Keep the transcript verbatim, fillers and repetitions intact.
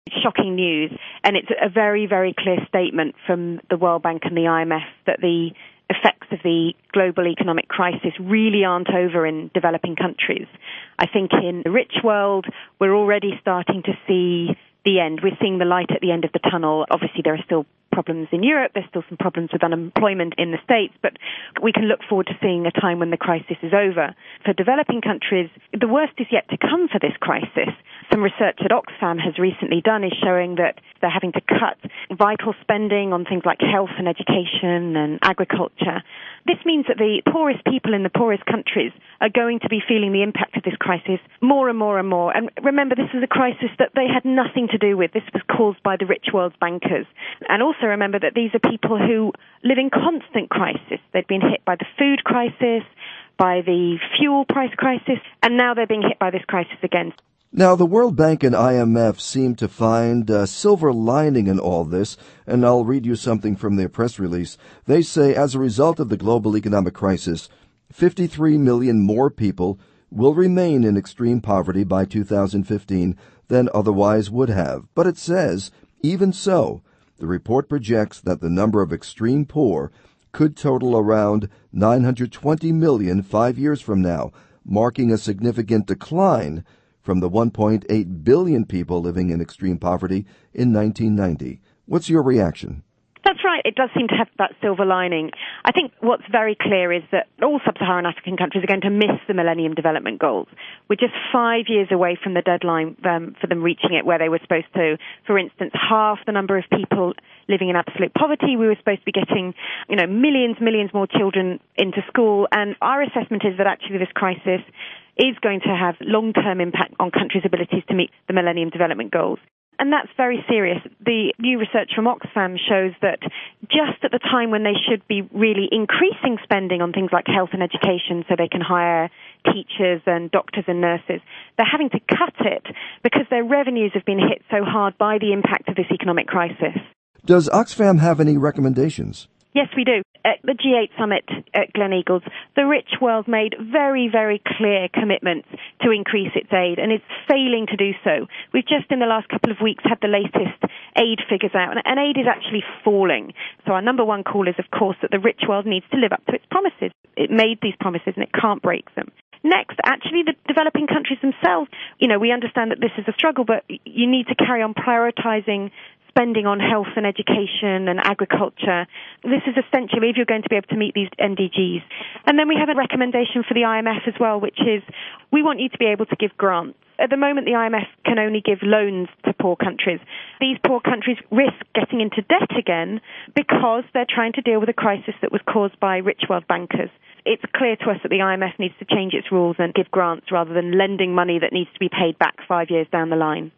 shocking news, and it's a very, very clear statement from the World Bank and the I M F that the effects of the global economic crisis really aren't over in developing countries. I think in the rich world, we're already starting to see the end. We're seeing the light at the end of the tunnel. Obviously, there are still problems in Europe. There's still some problems with unemployment in the States, but we can look forward to seeing a time when the crisis is over. For developing countries, the worst is yet to come for this crisis. Some research that Oxfam has recently done is showing that they're having to cut vital spending on things like health and education and agriculture. This means that the poorest people in the poorest countries are going to be feeling the impact of this crisis more and more and more. And remember, this is a crisis that they had nothing to do with. This was caused by the rich world's bankers. And also remember that these are people who live in constant crisis. They've been hit by the food crisis, by the fuel price crisis, and now they're being hit by this crisis again. Now, the World Bank and I M F seem to find a silver lining in all this, and I'll read you something from their press release. They say, as a result of the global economic crisis, fifty-three million more people will remain in extreme poverty by two thousand fifteen than otherwise would have. But it says, even so, the report projects that the number of extreme poor could total around nine hundred twenty million five years from now, marking a significant decline from the one point eight billion people living in extreme poverty in nineteen ninety. What's your reaction? That's right. It does seem to have that silver lining. I think what's very clear is that all sub-Saharan African countries are going to miss the Millennium Development Goals. We're just five years away from the deadline um, for them reaching it, where they were supposed to, for instance, half the number of people living in absolute poverty. We were supposed to be getting, you know, millions, millions more children into school. And our assessment is that actually this crisis is going to have long-term impact on countries' abilities to meet the Millennium Development Goals. And that's very serious. The new research from Oxfam shows that just at the time when they should be really increasing spending on things like health and education so they can hire teachers and doctors and nurses, they're having to cut it because their revenues have been hit so hard by the impact of this economic crisis. Does Oxfam have any recommendations? Yes, we do. At the G eight summit at Gleneagles, the rich world made very, very clear commitments to increase its aid, and it's failing to do so. We've just in the last couple of weeks had the latest aid figures out, and aid is actually falling. So our number one call is, of course, that the rich world needs to live up to its promises. It made these promises, and it can't break them. Next, actually, the developing countries themselves, you know, we understand that this is a struggle, but you need to carry on prioritizing spending on health and education and agriculture. This is essential if you're going to be able to meet these M D Gs. And then we have a recommendation for the I M F as well, which is we want you to be able to give grants. At the moment, the I M F can only give loans to poor countries. These poor countries risk getting into debt again because they're trying to deal with a crisis that was caused by rich world bankers. It's clear to us that the I M F needs to change its rules and give grants rather than lending money that needs to be paid back five years down the line.